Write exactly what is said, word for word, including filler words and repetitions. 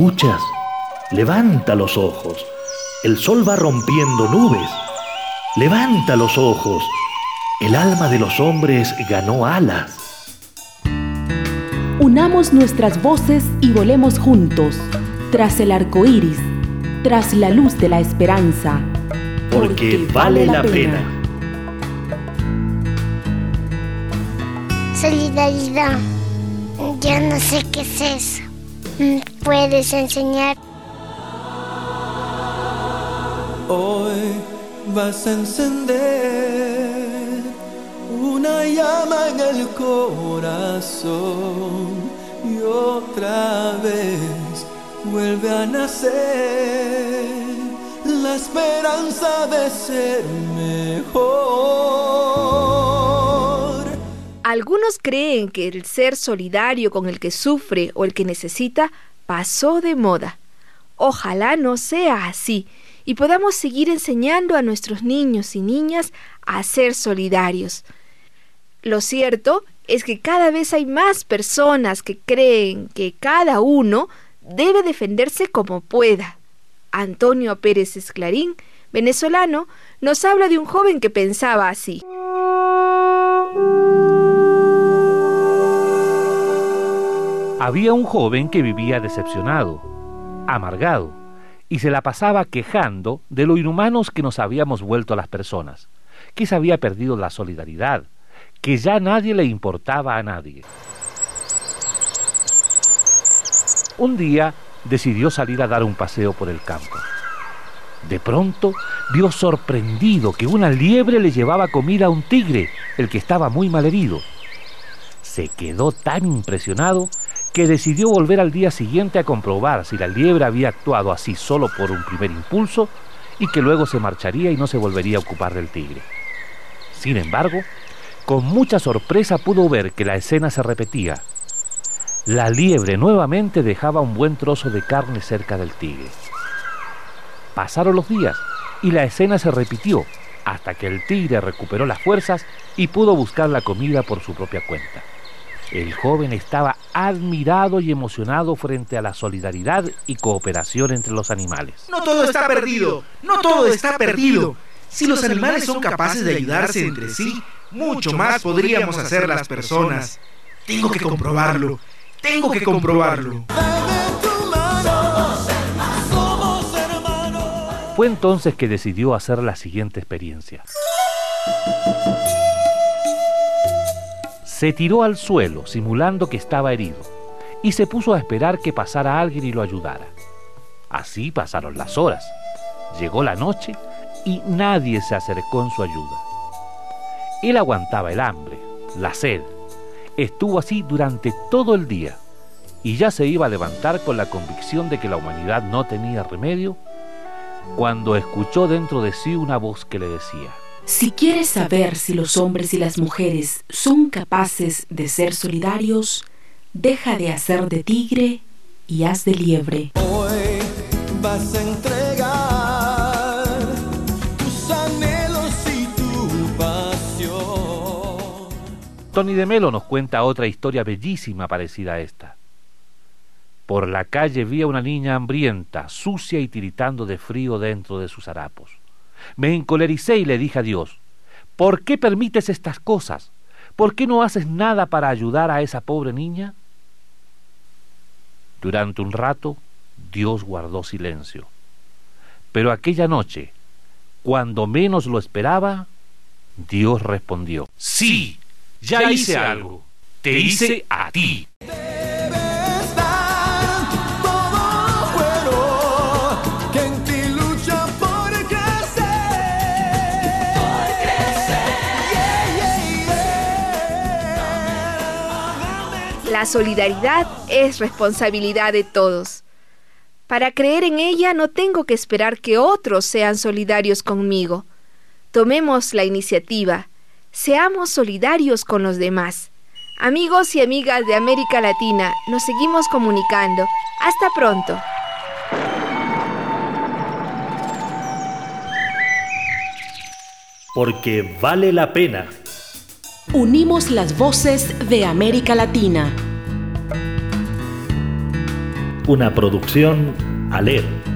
escuchas? Levanta los ojos. El sol va rompiendo nubes. Levanta los ojos. El alma de los hombres ganó alas. Unamos nuestras voces y volemos juntos, tras el arco iris, tras la luz de la esperanza. Porque, porque vale la pena. Solidaridad. Yo no sé qué es eso. ¿Puedes enseñar? Hoy vas a encender una llama en el corazón y otra vez vuelve a nacer la esperanza de ser mejor. Algunos creen que el ser solidario con el que sufre o el que necesita pasó de moda. Ojalá no sea así y podamos seguir enseñando a nuestros niños y niñas a ser solidarios. Lo cierto es que cada vez hay más personas que creen que cada uno debe defenderse como pueda. Antonio Pérez Esclarín, venezolano, nos habla de un joven que pensaba así. Había un joven que vivía decepcionado, amargado, y se la pasaba quejando de lo inhumanos que nos habíamos vuelto las personas, que se había perdido la solidaridad, que ya nadie le importaba a nadie. Un día decidió salir a dar un paseo por el campo. De pronto vio sorprendido que una liebre le llevaba comida a un tigre, el que estaba muy malherido. Se quedó tan impresionado que decidió volver al día siguiente a comprobar si la liebre había actuado así solo por un primer impulso y que luego se marcharía y no se volvería a ocupar del tigre. Sin embargo, con mucha sorpresa pudo ver que la escena se repetía. La liebre nuevamente dejaba un buen trozo de carne cerca del tigre. Pasaron los días y la escena se repitió hasta que el tigre recuperó las fuerzas y pudo buscar la comida por su propia cuenta. El joven estaba admirado y emocionado frente a la solidaridad y cooperación entre los animales. No todo está perdido, no todo está perdido. Si los animales son capaces de ayudarse entre sí, mucho más podríamos hacer las personas. Tengo que comprobarlo, tengo que comprobarlo. Fue entonces que decidió hacer la siguiente experiencia. Se tiró al suelo simulando que estaba herido y se puso a esperar que pasara alguien y lo ayudara. Así pasaron las horas. Llegó la noche y nadie se acercó en su ayuda. Él aguantaba el hambre, la sed. Estuvo así durante todo el día y ya se iba a levantar con la convicción de que la humanidad no tenía remedio cuando escuchó dentro de sí una voz que le decía: si quieres saber si los hombres y las mujeres son capaces de ser solidarios, deja de hacer de tigre y haz de liebre. Hoy vas a entregar tus anhelos y tu pasión. Tony de Melo nos cuenta otra historia bellísima parecida a esta. Por la calle vi a una niña hambrienta, sucia y tiritando de frío dentro de sus harapos. Me encolericé y le dije a Dios: ¿por qué permites estas cosas? ¿Por qué no haces nada para ayudar a esa pobre niña? Durante un rato, Dios guardó silencio. Pero aquella noche, cuando menos lo esperaba, Dios respondió: sí, ya hice algo. Te hice a ti. La solidaridad es responsabilidad de todos. Para creer en ella no tengo que esperar que otros sean solidarios conmigo. Tomemos la iniciativa. Seamos solidarios con los demás. Amigos y amigas de América Latina, nos seguimos comunicando. Hasta pronto. Porque vale la pena. Unimos las voces de América Latina. Una producción Alep.